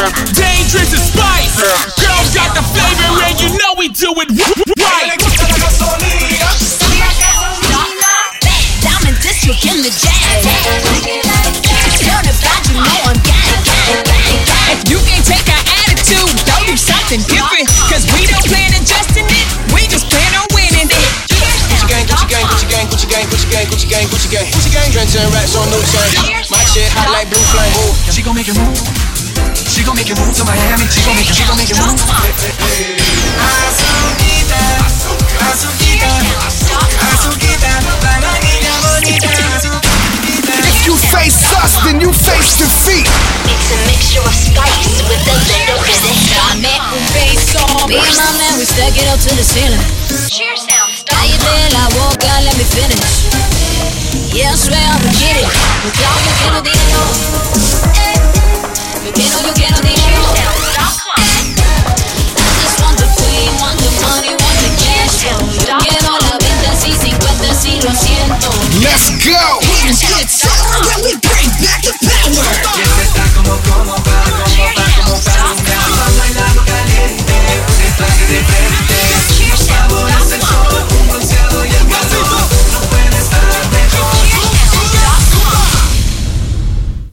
Dangerous as spice. Girls got the flavor and you know we do it right. Diamond district in the jazz. Turn about, you know I'm gang. You can't take our attitude, go do something different. Cause we don't plan on adjusting it, we just plan on winning it. Gucci gang, Gucci gang, Gucci gang, Gucci gang, Gucci gang, Gucci gang, Gucci gang, Gucci gang. Trends and rats on new chain. My shit hot like blue flame. She gon' make it move. She gon' make it move to Miami. She gon' make it move. Azuquita, Azuquita, Azuquita, la niña bonita. If you face us, then you face defeat. It's a mixture of spice with a little bit of Me and my man, we stack it up to the ceiling. Cheers.